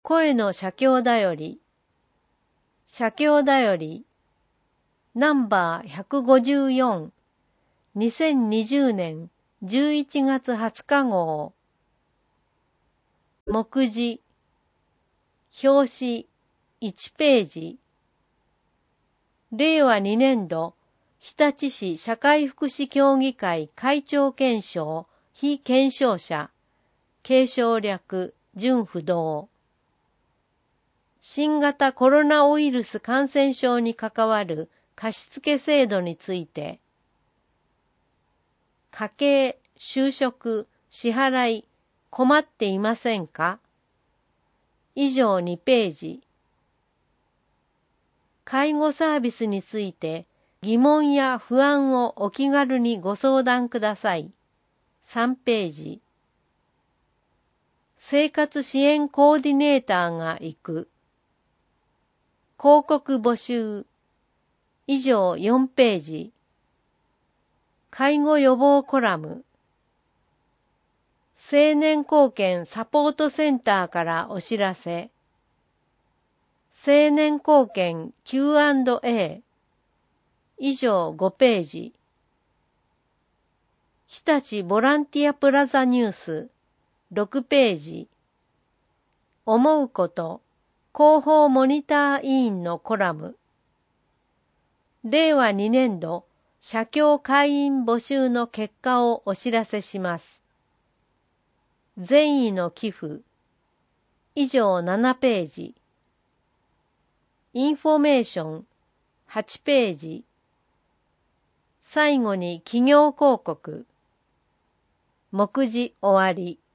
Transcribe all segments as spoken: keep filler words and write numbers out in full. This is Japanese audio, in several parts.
声の写経だより、写経だより、ナンバーひゃくごじゅうよん、にせんにじゅうねんじゅういちがつはつか号。目次、表紙いちページ。れいわにねんど、日立市社会福祉協議会会長顕彰、非顕彰者、継承略、準不動。新型コロナウイルス感染症に関わる貸付制度について、家計、就職、支払い、困っていませんか？以上にページ。介護サービスについて疑問や不安をお気軽にご相談ください。さんページ。生活支援コーディネーターが行く。広告募集。以上よんページ。介護予防コラム。青年貢献サポートセンターからお知らせ。青年貢献 キューアンドエー。以上ごページ。日立ボランティアプラザニュースろくページ。思うこと、広報モニター委員のコラム。れいわにねんど、社協会員募集の結果をお知らせします。善意の寄付。以上ななページ。インフォメーションはちページ。最後に企業広告。目次終わり。い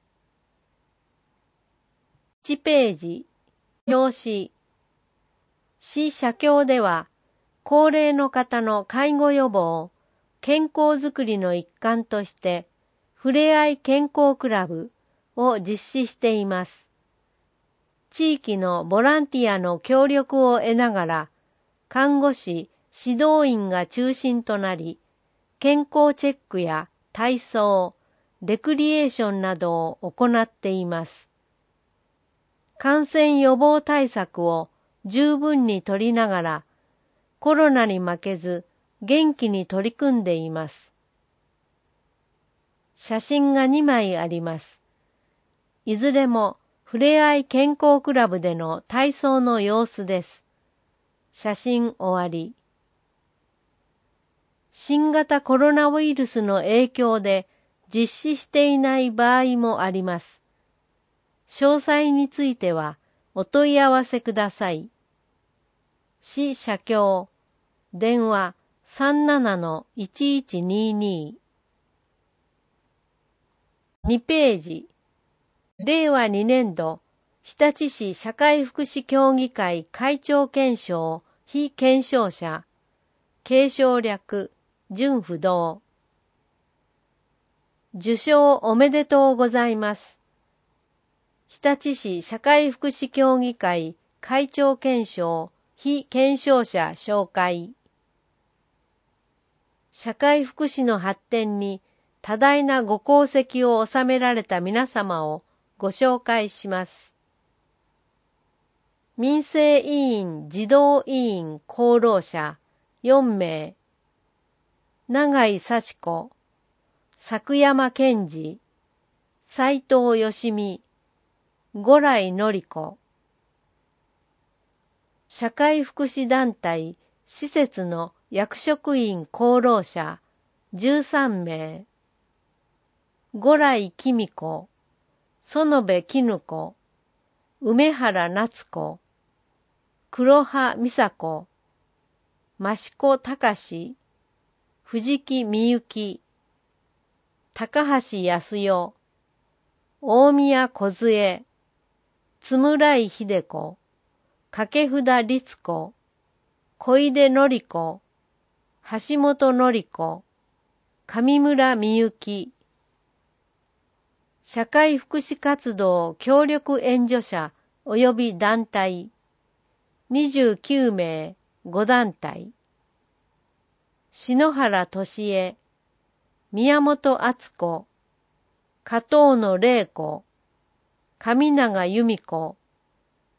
ちページ。表紙。市社協では、高齢の方の介護予防、健康づくりの一環として、ふれあい健康クラブを実施しています。地域のボランティアの協力を得ながら、看護師、指導員が中心となり、健康チェックや体操、レクリエーションなどを行っています。感染予防対策を十分に取りながら、コロナに負けず元気に取り組んでいます。写真がにまいあります。いずれもふれあい健康クラブでの体操の様子です。写真終わり。新型コロナウイルスの影響で実施していない場合もあります。詳細についてはお問い合わせください。市社協電話 さんななのいちいちにーにー。にページ。れいわにねんど、日立市社会福祉協議会会長顕彰、非顕彰者、継承略、準不動。受賞おめでとうございます。日立市社会福祉協議会会長顕彰、非顕彰者紹介。社会福祉の発展に多大なご功績を収められた皆様をご紹介します。民生委員児童委員功労者よんめい。永井幸子、作山健二、斉藤義美、五来典子。社会福祉団体、施設の役職員功労者じゅうさんめい。五来公子、園部絹子、梅原夏子、黒羽美佐子、益子隆、藤木美幸、高橋康代、大宮梢、津村井秀子、掛札律子、小出典子、橋本典子、上村美幸。社会福祉活動協力援助者及び団体にじゅうきゅうめいご団体。篠原俊恵、宮本敦子、加藤野玲子、上永由美子、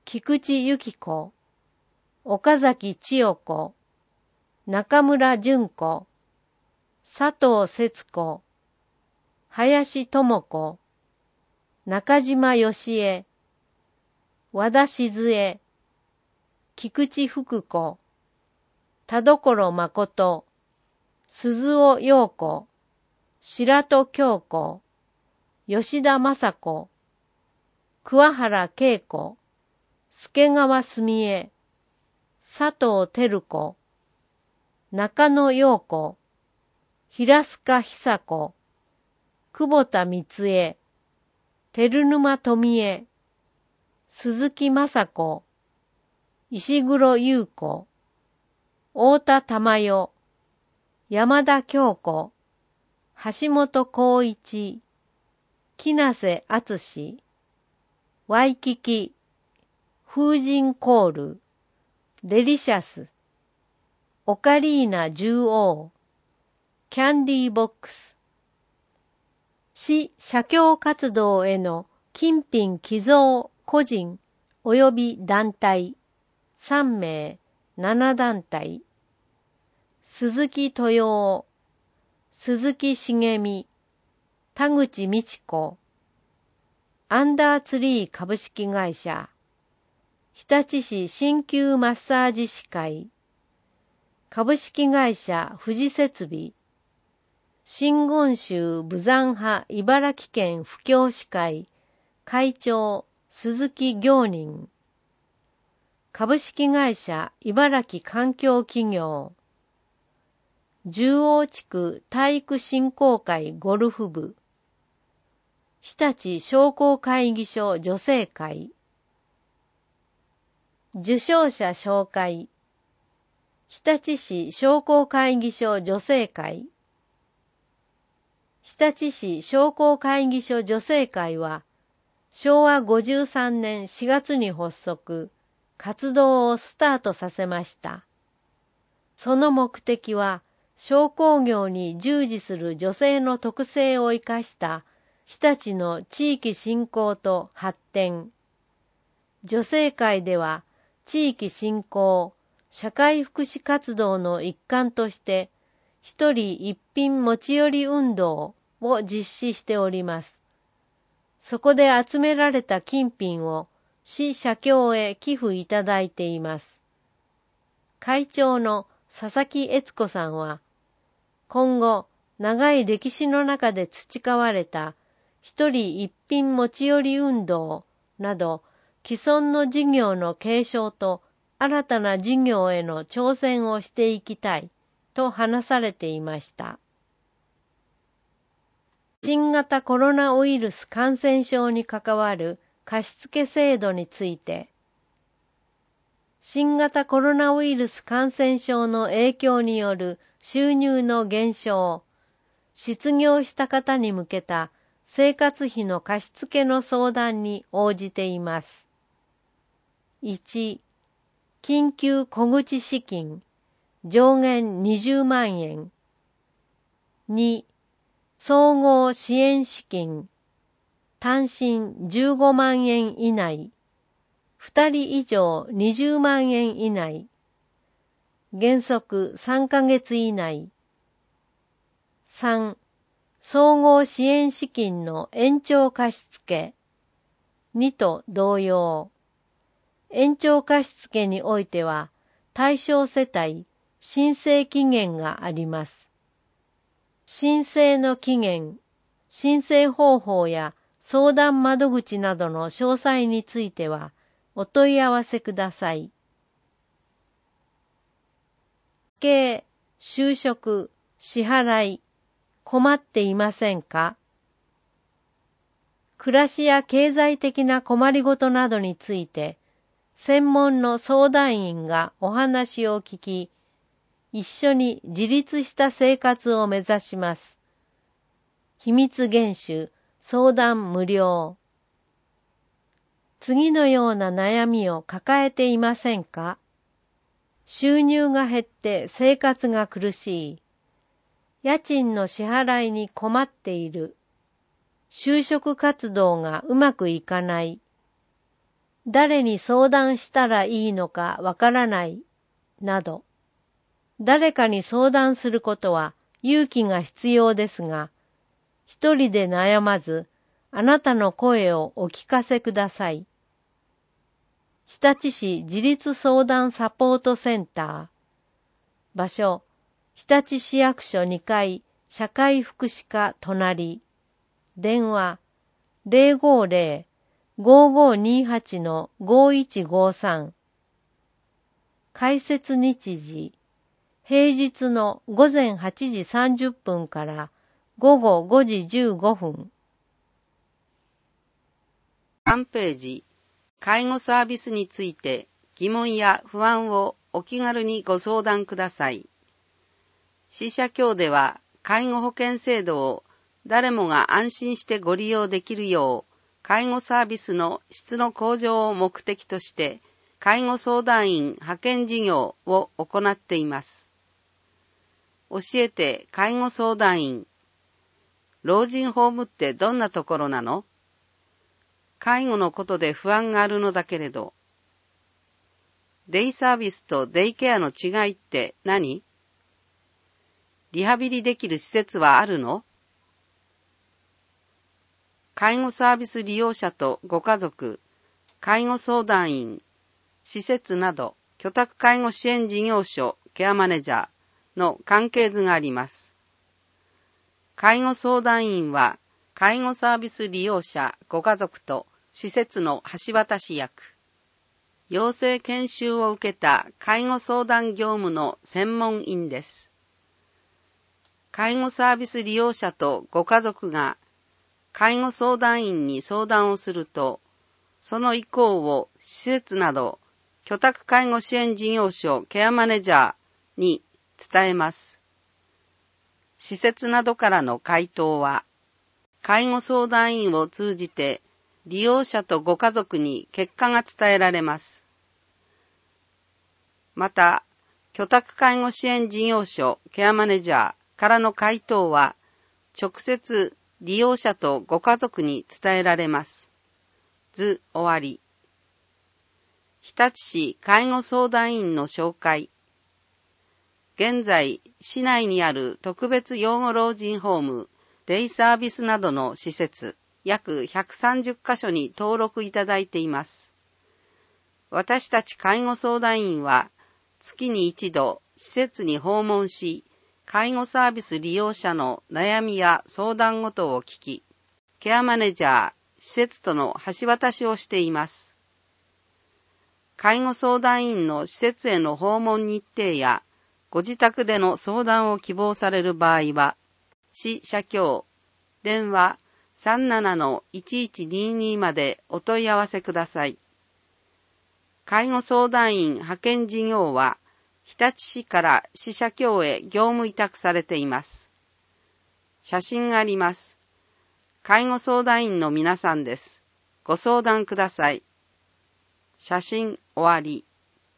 菊池由紀子、岡崎千代子、中村純子、佐藤節子、林智子、中島義恵、和田静江、菊池福子、田所誠、鈴尾陽子、白戸京子、吉田雅子、桑原恵子、助川澄江、佐藤輝子、中野陽子、平須賀久子、久保田光恵、照沼富江、鈴木雅子、石黒優子、太田珠代、山田京子、橋本浩一、木瀬敦、ワイキキ、風神コール、デリシャス、オカリーナ獣王、キャンディーボックス、市社協活動への金品寄贈個人及び団体さんめいななだんたい、鈴木豊夫、鈴木茂美、田口美智子、アンダーツリー株式会社、日立市鍼灸マッサージ師会、株式会社富士設備、真言宗武山派茨城県布教師会会長鈴木行人、株式会社茨城環境企業、十王地区体育振興会ゴルフ部、日立商工会議所女性会、受賞者紹介、日立市商工会議所女性会。日立市商工会議所女性会は、しょうわごじゅうさんねんしがつに発足、活動をスタートさせました。その目的は、商工業に従事する女性の特性を生かした日立の地域振興と発展。女性会では、地域振興、社会福祉活動の一環として、一人一品持ち寄り運動を実施しております。そこで集められた金品を市社協へ寄付いただいています。会長の佐々木悦子さんは、今後、長い歴史の中で培われた一人一品持ち寄り運動など、既存の事業の継承と新たな事業への挑戦をしていきたいと話されていました。新型コロナウイルス感染症に関わる貸付制度について、新型コロナウイルス感染症の影響による収入の減少、失業した方に向けた生活費の貸付の相談に応じています。いち、緊急小口資金、上限にじゅうまんえん。に、総合支援資金、単身じゅうごまんえん以内、ふたり以上にじゅうまんえん以内、原則さんかげつ以内。さん、総合支援資金の延長貸付。にと同様。延長貸付においては、対象世帯、申請期限があります。申請の期限、申請方法や相談窓口などの詳細については、お問い合わせください。経、就職、支払い、困っていませんか？暮らしや経済的な困りごとなどについて、専門の相談員がお話を聞き、一緒に自立した生活を目指します。秘密厳守、相談無料。次のような悩みを抱えていませんか？収入が減って生活が苦しい。家賃の支払いに困っている。就職活動がうまくいかない。 誰に相談したらいいのかわからないなど、誰かに相談することは勇気が必要ですが、一人で悩まず、あなたの声をお聞かせください。日立市自立相談サポートセンター。場所、日立市役所にかい社会福祉課隣。電話、ゼロごゼロ ごーごーにーはち ごーいちごーさん。開設日時、平日の午前はちじさんじゅっぷんから午後ごじじゅうごふん。 さんページ、介護サービスについて疑問や不安をお気軽にご相談ください。市社協では介護保険制度を誰もが安心してご利用できるよう、介護サービスの質の向上を目的として、介護相談員派遣事業を行っています。教えて介護相談員。老人ホームってどんなところなの？介護のことで不安があるのだけれど。デイサービスとデイケアの違いって何？リハビリできる施設はあるの？介護サービス利用者とご家族、介護相談員、施設など、居宅介護支援事業所、ケアマネージャーの関係図があります。介護相談員は、介護サービス利用者、ご家族と施設の橋渡し役。養成研修を受けた介護相談業務の専門員です。介護サービス利用者とご家族が介護相談員に相談をすると、その意向を施設など居宅介護支援事業所ケアマネージャーに伝えます。施設などからの回答は、介護相談員を通じて利用者とご家族に結果が伝えられます。また、居宅介護支援事業所ケアマネージャーからの回答は、直接利用者とご家族に伝えられます。図終わり。日立市介護相談員の紹介。現在、市内にある特別養護老人ホーム、デイサービスなどの施設、約ひゃくさんじゅっかしょに登録いただいています。私たち介護相談員は、月に一度、施設に訪問し、介護サービス利用者の悩みや相談事を聞き、ケアマネージャー、施設との橋渡しをしています。介護相談員の施設への訪問日程や、ご自宅での相談を希望される場合は、市社協、電話 さんななのいちいちにーにー までお問い合わせください。介護相談員派遣事業は、日立市から市社協へ業務委託されています。写真があります。介護相談員の皆さんです。ご相談ください。写真終わり。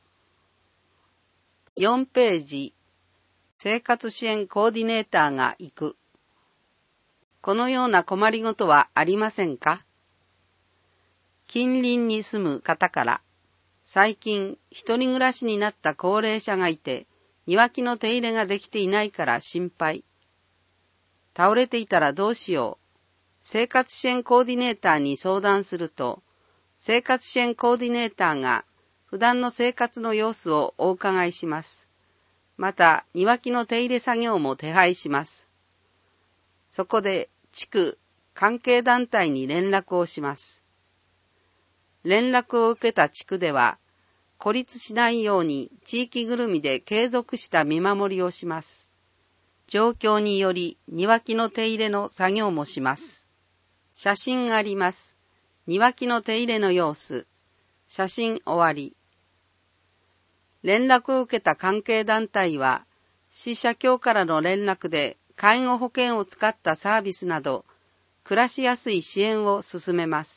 よんページ。生活支援コーディネーターが行く。このような困りごとはありませんか？近隣に住む方から、最近一人暮らしになった高齢者がいて、庭木の手入れができていないから心配。倒れていたらどうしよう。生活支援コーディネーターに相談すると、生活支援コーディネーターが普段の生活の様子をお伺いします。また、庭木の手入れ作業も手配します。そこで、地区、関係団体に連絡をします。連絡を受けた地区では、孤立しないように地域ぐるみで継続した見守りをします。状況により庭木の手入れの作業もします。写真があります。庭木の手入れの様子。写真終わり。連絡を受けた関係団体は、市社協からの連絡で介護保険を使ったサービスなど、暮らしやすい支援を進めます。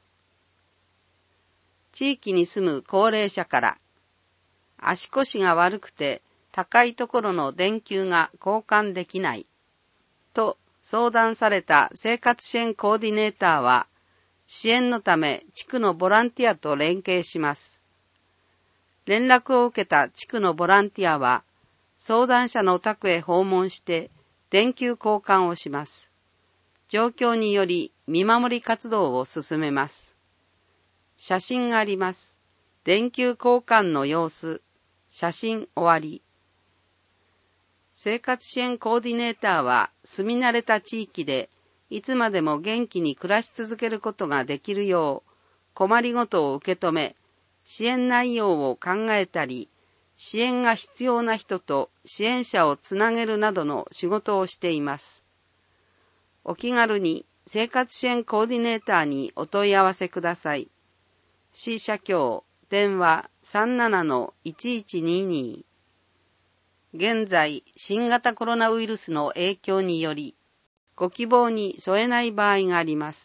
地域に住む高齢者から、足腰が悪くて高いところの電球が交換できない、と相談された生活支援コーディネーターは、 支援のため地区のボランティアと連携します。連絡を受けた地区のボランティアは、相談者のお宅へ訪問して電球交換をします。状況により見守り活動を進めます。写真があります。電球交換の様子。写真終わり。生活支援コーディネーターは住み慣れた地域でいつまでも元気に暮らし続けることができるよう困りごとを受け止め、支援内容を考えたり、支援が必要な人と支援者をつなげるなどの仕事をしています。お気軽に生活支援コーディネーターにお問い合わせください。市社協電話 さんななのいちいちにに。現在、新型コロナウイルスの影響により、ご希望に添えない場合があります。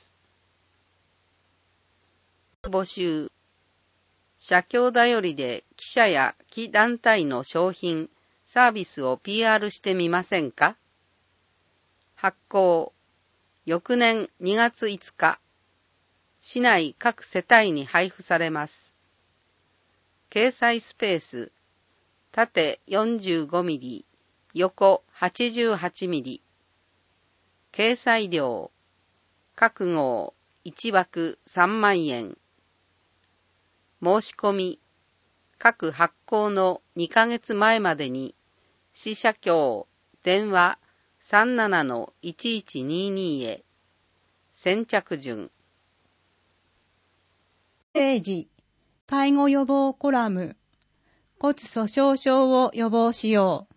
募集。社協だよりで記者や記団体の商品、サービスを ピーアール してみませんか？発行。翌年にがついつか。市内各世帯に配布されます。掲載スペース。縦よんじゅうごミリ、横はちじゅうはちミリ。掲載料。各号いちわくさんまんえん。申し込み。各発行のにかげつまえまでに、市社協電話 さんななのいちいちにに へ。先着順。 ページ、介護予防コラム。骨粗鬆症を予防しよう。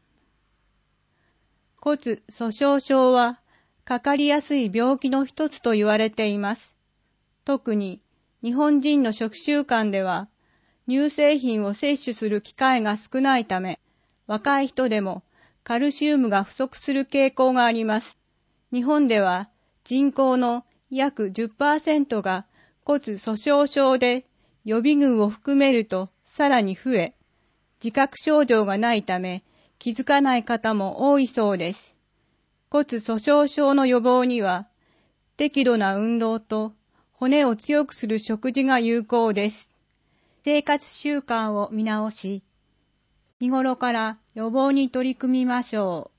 骨粗鬆症はかかりやすい病気の一つと言われています。特に日本人の食習慣では乳製品を摂取する機会が少ないため、若い人でもカルシウムが不足する傾向があります。日本では人口の約 じゅっパーセント が骨粗鬆症で予備群を含めるとさらに増え、自覚症状がないため気づかない方も多いそうです。骨粗鬆症の予防には適度な運動と骨を強くする食事が有効です。生活習慣を見直し、日頃から予防に取り組みましょう。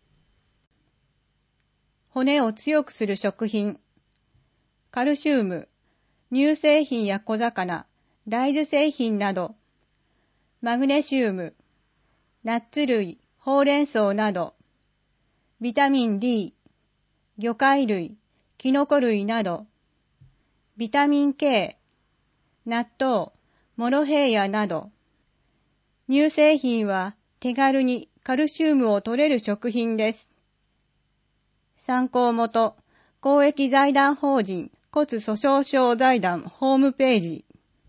骨を強くする食品。カルシウム、乳製品や小魚、大豆製品など。マグネシウム、ナッツ類、ほうれん草など。ビタミン ディー、魚介類、キノコ類など。ビタミン ケー、納豆、モロヘイヤなど。乳製品は手軽にカルシウムを摂れる食品です。参考元、公益財団法人骨粗鬆症財団ホームページ。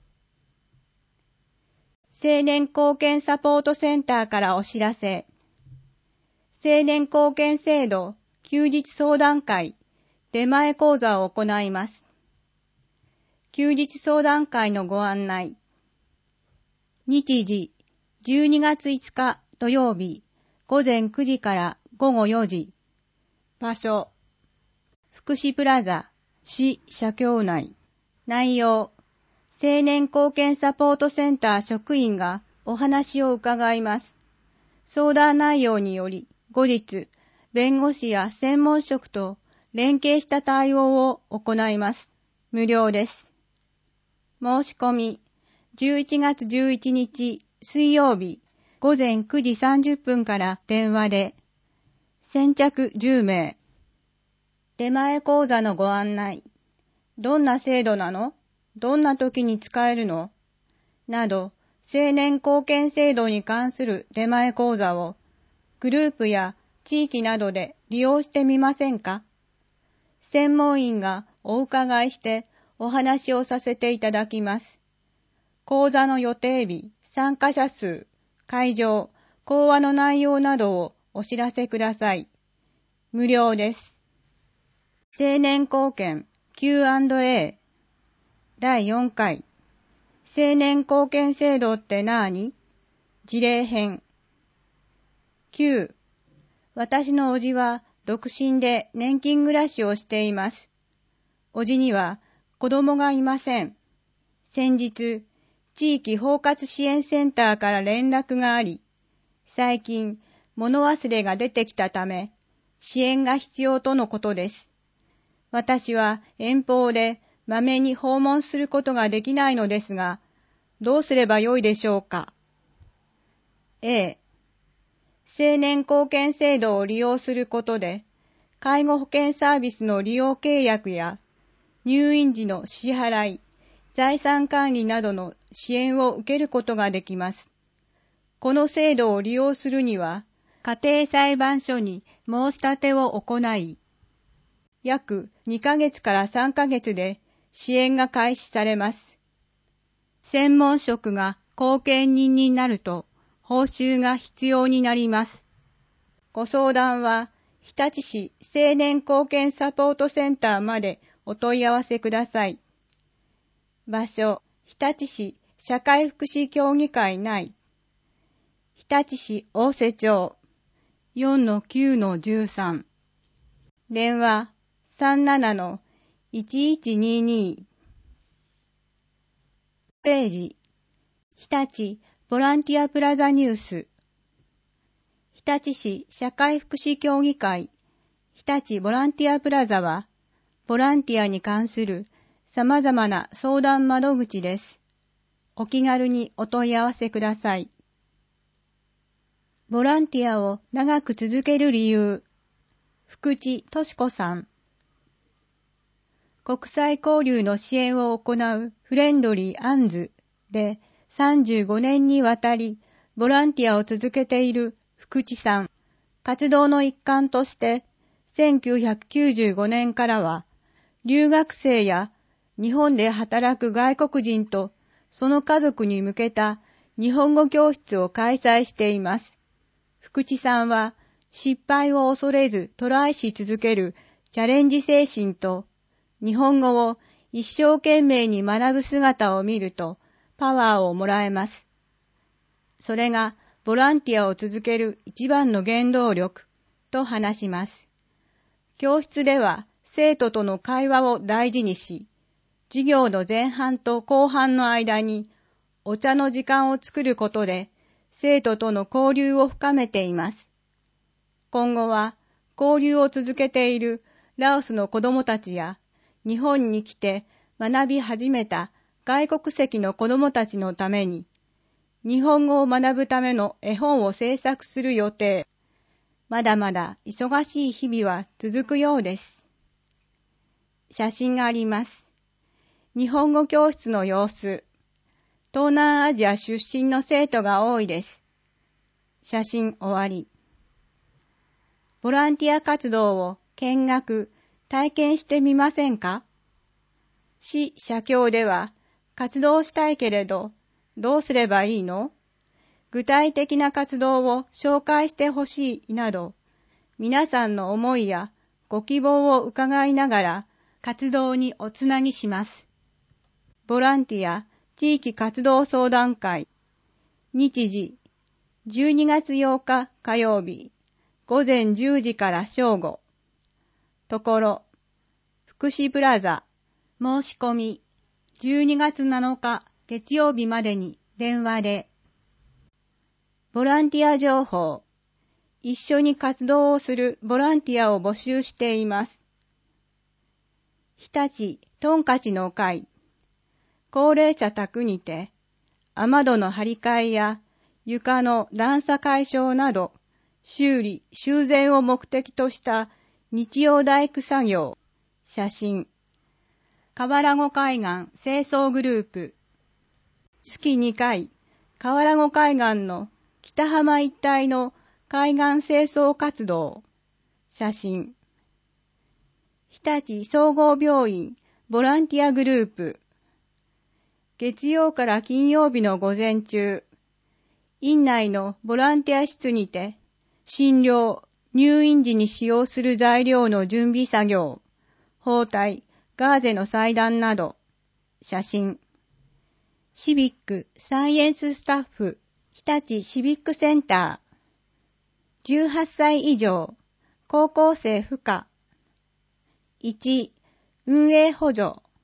青年貢献サポートセンターからお知らせ。青年貢献制度休日相談会出前講座を行います。休日相談会のご案内。日時じゅうにがついつか土曜日ごぜんくじからごごよじ。場所福祉プラザ市社協内。内容青年貢献サポートセンター職員がお話を伺います。相談内容により後日弁護士や専門職と連携した対応を行います。無料です。申し込みじゅういちがつじゅういちにち水曜日ごぜんくじさんじゅっぷんから電話で。先着じゅうめい。出前講座のご案内。どんな制度なの？どんな時に使えるの？など、青年貢献制度に関する出前講座をグループや地域などで利用してみませんか？専門員がお伺いしてお話をさせていただきます。講座の予定日、参加者数、会場、講話の内容などをお知らせください。無料です。青年貢献 キューアンドエー だいよんかい青年貢献制度ってなーに？事例編。きゅう. 私の叔父は独身で年金暮らしをしています。叔父には子供がいません。先日、地域包括支援センターから連絡があり、最近、物忘れが出てきたため、支援が必要とのことです。私は遠方でまめに訪問することができないのですが、どうすればよいでしょうか。A、青年貢献制度を利用することで、介護保険サービスの利用契約や入院時の支払い、財産管理などの支援を受けることができます。この制度を利用するには、家庭裁判所に申し立てを行い、約にかげつからさんかげつで支援が開始されます。専門職が後見人になると報酬が必要になります。ご相談は日立市青年貢献サポートセンターまでお問い合わせください。場所、日立市社会福祉協議会内、日立市大瀬町 よんのきゅうのじゅうさん、電話 さんななのいちいちにに。ページ、日立ボランティアプラザニュース、日立市社会福祉協議会日立ボランティアプラザは、ボランティアに関する様々な相談窓口です。お気軽にお問い合わせください。ボランティアを長く続ける理由、福地敏子さん。国際交流の支援を行うフレンドリーアンズでさんじゅうごねんにわたりボランティアを続けている福地さん。活動の一環としてせんきゅうひゃくきゅうじゅうごねんからは留学生や日本で働く外国人とその家族に向けた日本語教室を開催しています。福地さんは失敗を恐れずトライし続けるチャレンジ精神と日本語を一生懸命に学ぶ姿を見るとパワーをもらえます。それがボランティアを続ける一番の原動力と話します。教室では生徒との会話を大事にし、授業の前半と後半の間にお茶の時間を作ることで生徒との交流を深めています。今後は交流を続けているラオスの子どもたちや日本に来て学び始めた外国籍の子どもたちのために日本語を学ぶための絵本を制作する予定。まだまだ忙しい日々は続くようです。写真があります。日本語教室の様子。東南アジア出身の生徒が多いです。写真終わり。ボランティア活動を見学、体験してみませんか？市社協では活動したいけれど、どうすればいいの？具体的な活動を紹介してほしいなど、皆さんの思いやご希望を伺いながら活動におつなぎします。ボランティア地域活動相談会、日時じゅうにがつようか火曜日、午前じゅうじから正午。ところ、福祉プラザ、申し込み、じゅうにがつなのか月曜日までに電話で。ボランティア情報、一緒に活動をするボランティアを募集しています。日立トンカチの会、高齢者宅にて、雨戸の張り替えや床の段差解消など、修理・修繕を目的とした日曜大工作業、写真。河原湖海岸清掃グループ。月にかい、河原湖海岸の北浜一帯の海岸清掃活動、写真。日立総合病院ボランティアグループ。月曜から金曜日の午前中、院内のボランティア室にて、診療、入院時に使用する材料の準備作業、包帯、ガーゼの裁断など、写真。シビックサイエンススタッフ、日立シビックセンター。じゅうはっさい以上、高校生不可。いち、運営補助。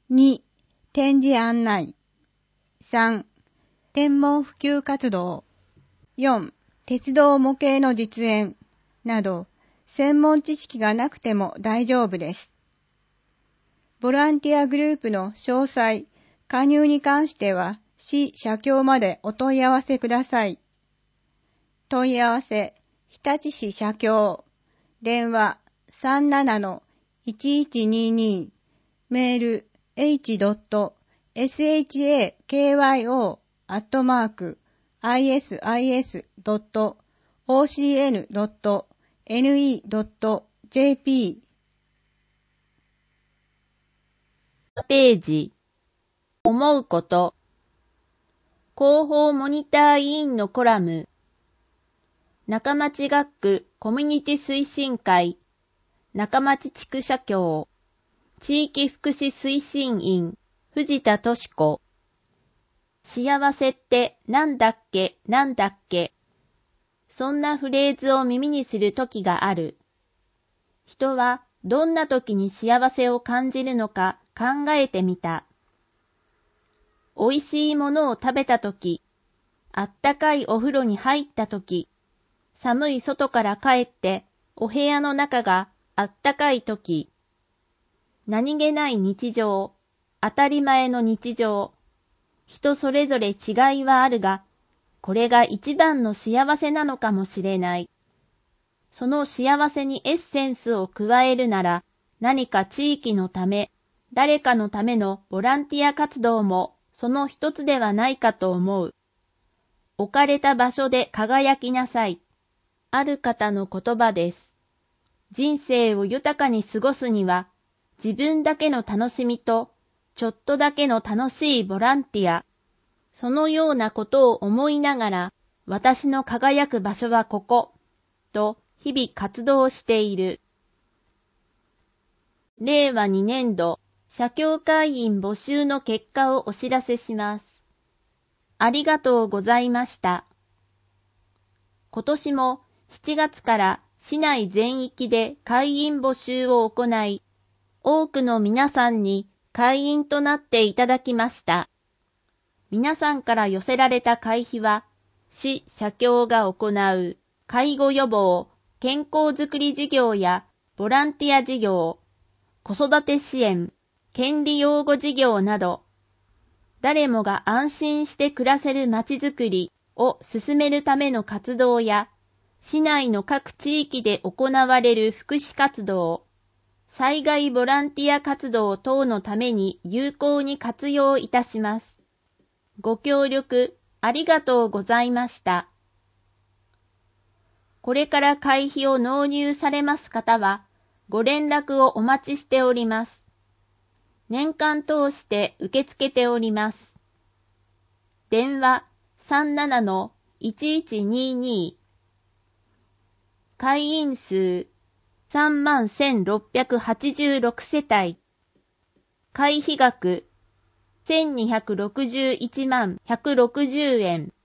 に、展示案内。さん、天文普及活動。よん、鉄道模型の実演など、専門知識がなくても大丈夫です。ボランティアグループの詳細、加入に関しては、市社協までお問い合わせください。問い合わせ、日立市社協。電話 さんななのいちいちにに。メール エイチドットエスエイチエーケーワイオー アットマーク アイエスアイエスドットオーシーエヌドットエヌイードットジェーピー ページ思うこと広報モニター委員のコラム中町学区コミュニティ推進会中町地区社協地域福祉推進員藤田敏子幸せってなんだっけなんだっけそんなフレーズを耳にする時がある。人はどんな時に幸せを感じるのか考えてみた。おいしいものを食べた時、あったかいお風呂に入った時、寒い外から帰ってお部屋の中があったかい時、何気ない日常、当たり前の日常、人それぞれ違いはあるが、これが一番の幸せなのかもしれない。その幸せにエッセンスを加えるなら、何か地域のため、誰かのためのボランティア活動もその一つではないかと思う。置かれた場所で輝きなさい。ある方の言葉です。人生を豊かに過ごすには、自分だけの楽しみと、ちょっとだけの楽しいボランティア、そのようなことを思いながら、私の輝く場所はここ、と日々活動している。れいわにねんど、社協会員募集の結果をお知らせします。ありがとうございました。今年もしちがつから市内全域で会員募集を行い、多くの皆さんに会員となっていただきました。皆さんから寄せられた会費は、市社協が行う介護予防、健康づくり事業やボランティア事業、子育て支援、権利擁護事業など、誰もが安心して暮らせるまちづくりを進めるための活動や、市内の各地域で行われる福祉活動、災害ボランティア活動等のために有効に活用いたします。ご協力ありがとうございました。これから会費を納入されます方は、ご連絡をお待ちしております。年間通して受け付けております。電話 さんななのいちいちにに。会員数さんまんせんろっぴゃくはちじゅうろく世帯。会費額せんにひゃくろくじゅういちまんひゃくろくじゅうえん。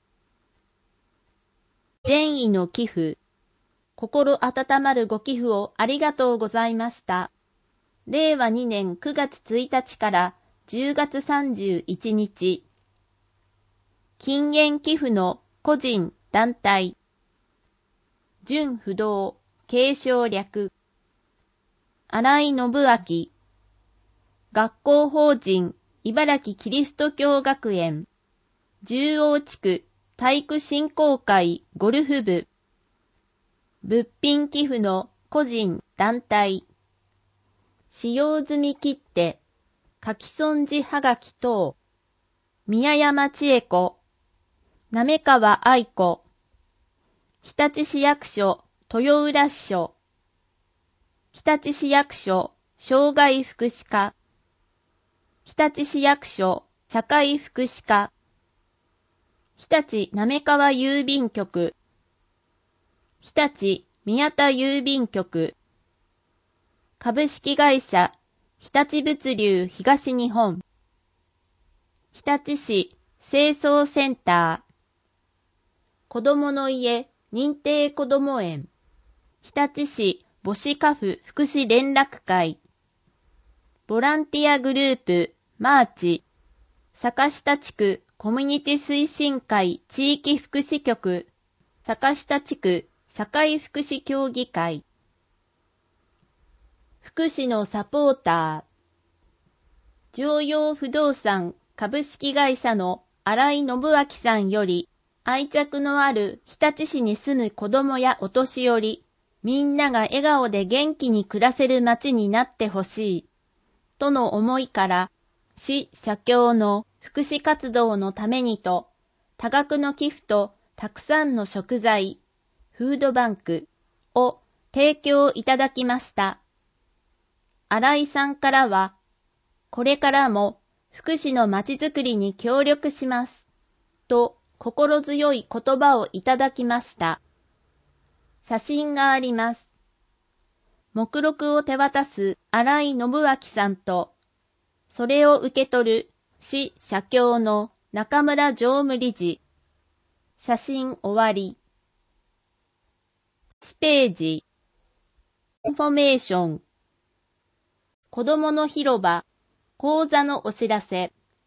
善意の寄付。心温まるご寄付をありがとうございました。れいわにねんくがつついたちからじゅうがつさんじゅういちにち。金言寄付の個人、団体。純不動、継承略。新井信明。学校法人、茨城キリスト教学園。十王地区体育振興会ゴルフ部。物品寄付の個人、団体。使用済み切手、書き損じはがき等。宮山千恵子。滑川愛子。日立市役所豊浦支所。日立市役所障害福祉課。日立市役所社会福祉課。日立滑川郵便局。日立宮田郵便局。株式会社日立物流東日本。日立市清掃センター。子どもの家認定こども園。日立市母子家父福祉連絡会。ボランティアグループマーチ、坂下地区コミュニティ推進会地域福祉局、坂下地区社会福祉協議会。福祉のサポーター。常陽不動産株式会社の新井信明さんより、愛着のある日立市に住む子どもやお年寄り、みんなが笑顔で元気に暮らせる街になってほしい、との思いから、市社協の福祉活動のためにと、多額の寄付とたくさんの食材、フードバンクを提供いただきました。新井さんからは、これからも福祉のまちづくりに協力します、と心強い言葉をいただきました。写真があります。目録を手渡す新井信明さんと、それを受け取る市社協の中村常務理事。写真終わり。いちページ。インフォメーション。子どもの広場、講座のお知らせ。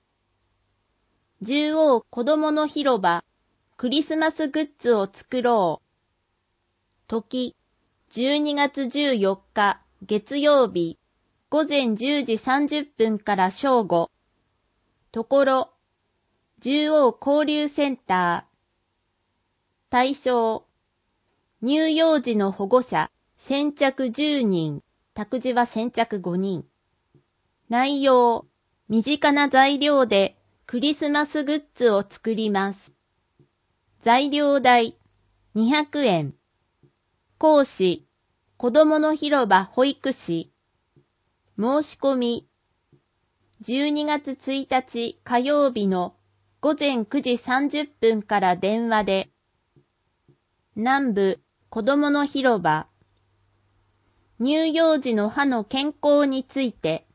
縦横子どもの広場、クリスマスグッズを作ろう。時、じゅうにがつじゅうよっか月曜日、ごぜんじゅうじさんじゅっぷんから正午。ところ、縦横交流センター。対象、乳幼児の保護者、先着じゅうにん、託児は先着ごにん。内容、身近な材料でクリスマスグッズを作ります。材料代、にひゃくえん。講師、子どもの広場保育士。申し込み、じゅうにがつついたち火曜日のごぜんくじさんじゅっぷんから電話で、南部子どもの広場、乳幼児の歯の健康について、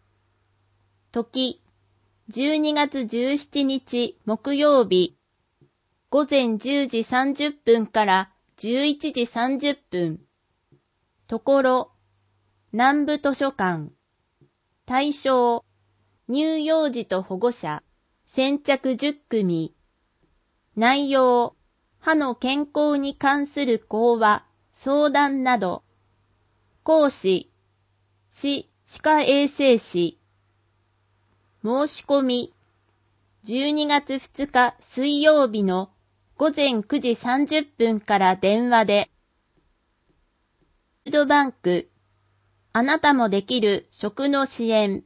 時、じゅうにがつじゅうしちにち木曜日、ごぜんじゅうじさんじゅっぷんからじゅういちじさんじゅっぷん。ところ、南部図書館。対象、乳幼児と保護者、先着じゅっくみ。内容、歯の健康に関する講話、相談など。講師、市歯科衛生士。申し込み、じゅうにがつふつか水曜日のごぜんくじさんじゅっぷんから電話で、フードバンク、あなたもできる食の支援。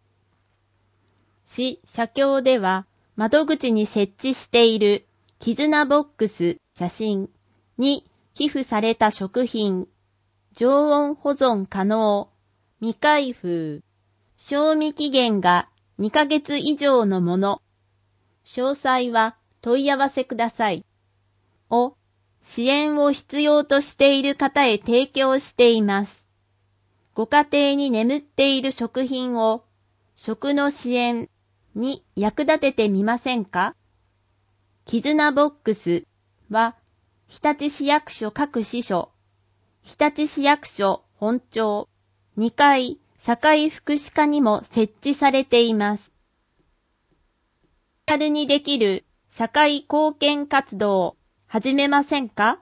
市社協では窓口に設置している絆ボックス写真に寄付された食品、常温保存可能、未開封、賞味期限がにかげつ以上のもの、詳細は問い合わせください。を支援を必要としている方へ提供しています。ご家庭に眠っている食品を食の支援に役立ててみませんか？絆ボックスは日立市役所各支所、日立市役所本庁にかい社会福祉課にも設置されています。気軽にできる社会貢献活動始めませんか？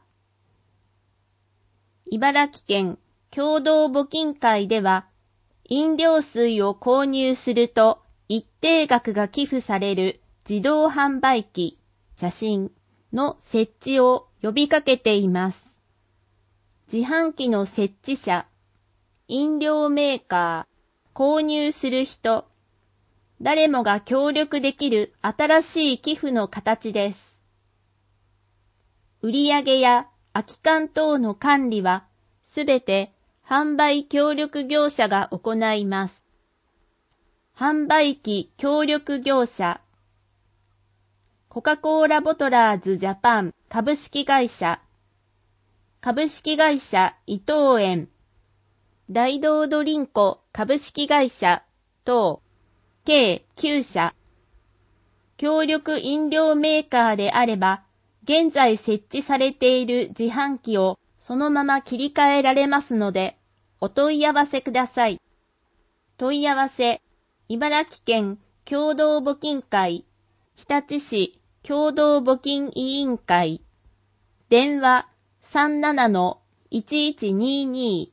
茨城県共同募金会では、飲料水を購入すると一定額が寄付される自動販売機、写真の設置を呼びかけています。自販機の設置者、飲料メーカー、購入する人、誰もが協力できる新しい寄付の形です。売上や空き缶等の管理はすべて販売協力業者が行います。販売機協力業者、コカ・コーラボトラーズジャパン株式会社、株式会社伊藤園、大道ドリンコ株式会社等、計きゅうしゃ。協力飲料メーカーであれば、現在設置されている自販機をそのまま切り替えられますので、お問い合わせください。問い合わせ、茨城県共同募金会、日立市共同募金委員会、電話 さんななのいちいちにに。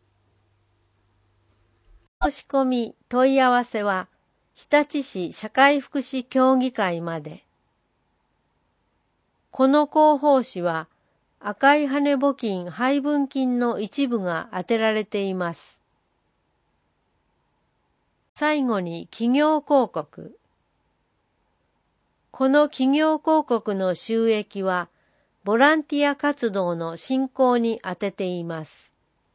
申し込み問い合わせは日立市社会福祉協議会まで。この広報誌は赤い羽募金配分金の一部が充てられています。最後に企業広告。この企業広告の収益はボランティア活動の進行に充てています。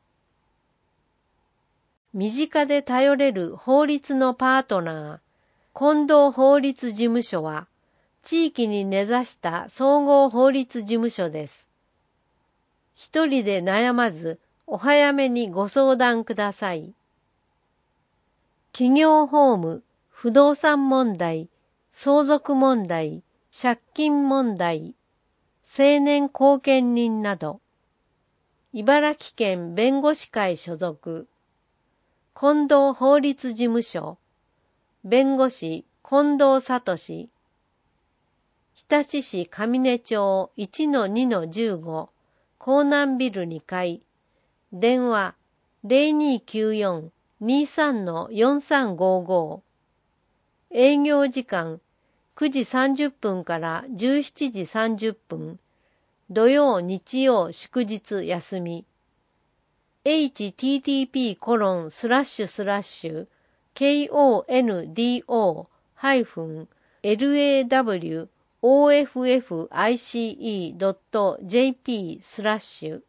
身近で頼れる法律のパートナー、近藤法律事務所は、地域に根ざした総合法律事務所です。一人で悩まず、お早めにご相談ください。企業法務、不動産問題、相続問題、借金問題、青年後見人など、茨城県弁護士会所属、近藤法律事務所、弁護士近藤聡、日立市上根町 いちのにのじゅうご、江南ビルにかい、電話 ゼロにきゅうよん にさんのよんさんごご、営業時間くじさんじゅっぷんからじゅうしちじさんじゅっぷん、土曜日曜祝日休み。エイチティーティーピーコロンスラッシュスラッシュケーオーエヌディーオーハイフンエルエーダブリューオーエフエフアイシーイードットジェーピースラッシュ。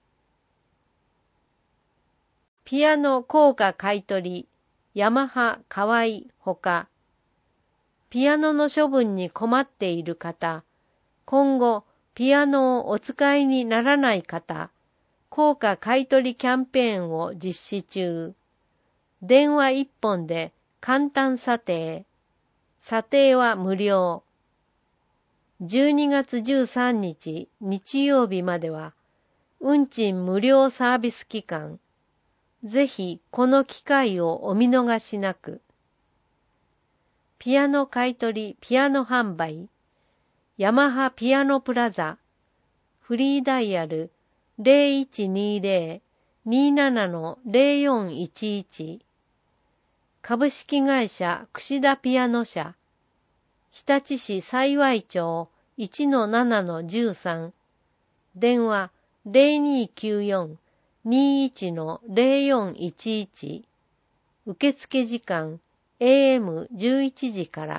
ピアノ硬貨買取、ヤマハ河合ほか、ピアノの処分に困っている方、今後ピアノをお使いにならない方、硬貨買取キャンペーンを実施中。電話一本で簡単査定。査定は無料。じゅうにがつじゅうさんにち日曜日までは運賃無料サービス期間。ぜひこの機会をお見逃しなく。ピアノ買取ピアノ販売。ヤマハピアノプラザ。フリーダイヤルゼロいちにゼロ にななのゼロよんいちいち。株式会社櫛田ピアノ社。日立市幸町 いちのななのじゅうさん。電話ゼロにきゅうよん にいちのゼロよんいちいち。受付時間 エーエムじゅういちじから。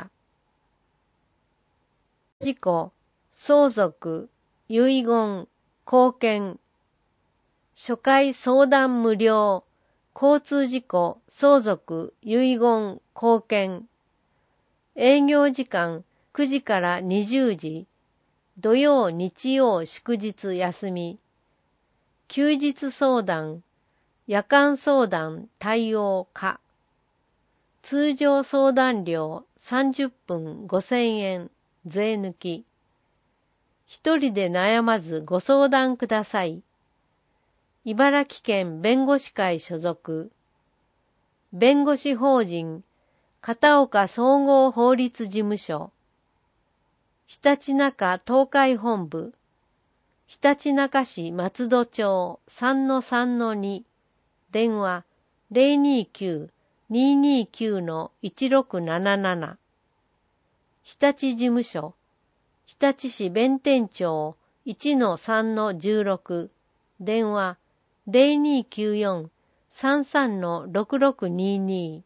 事故、相続、遺言、後見。初回相談無料。交通事故、相続、遺言、後見。営業時間くじからにじゅうじ。土曜日曜祝日休み。休日相談、夜間相談対応可。通常相談料さんじゅっぷんごせんえん、税抜き。一人で悩まずご相談ください。茨城県弁護士会所属。弁護士法人片岡総合法律事務所。ひたちなか東海本部。ひたちなか市松戸町 さんのさんのに。電話ゼロにきゅう ににきゅうのいちろくなななな。日立事務所。日立市弁天町 いちのさんのじゅうろく。電話ゼロにきゅうよん さんさんのろくろくにに。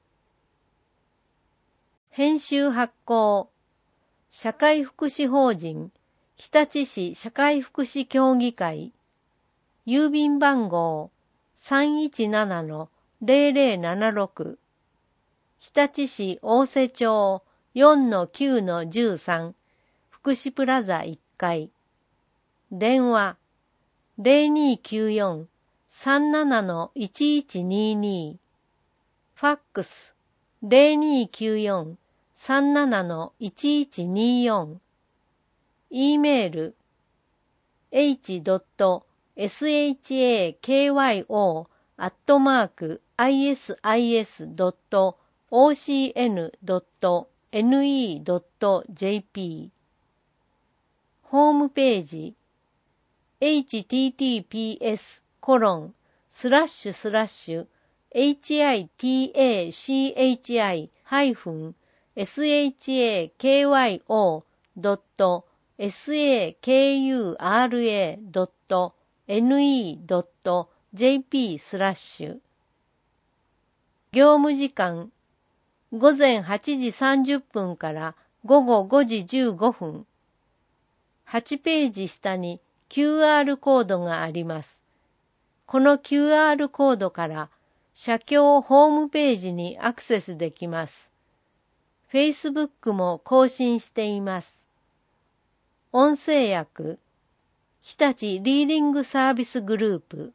編集発行。社会福祉法人日立市社会福祉協議会。郵便番号 さんいちななのゼロゼロななろく。日立市大瀬町 よんのきゅうのじゅうさん。福祉プラザいっかい。電話ゼロにきゅうよん さんななのいちいちにに。ファックスゼロにきゅうよん さんななのいちいちによん。E メール エイチドットエスエイチエーケーワイオー アットマーク アイエスアイエスドットオーシーエヌドットエヌイードットジェーピー ホームページ エイチティーティーピーエスコロンスラッシュスラッシュエイチアイティーエーシーエイチアイハイフンエスエイチエーケーワイオードットエスエーケーユーアールエードットエヌイードットジェーピー スラッシュ業務時間ごぜんはちじさんじゅっぷんからごごごじじゅうごふん。はちページ下に キューアール コードがあります。この キューアール コードから社協ホームページにアクセスできます。Facebook も更新しています。音声訳日立リーディングサービスグループ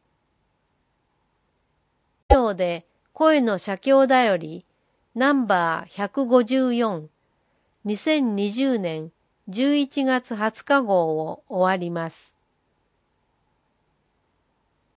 以上で声の社協だよりナンバーひゃくごじゅうよん、にせんにじゅうねんじゅういちがつはつか号を終わります。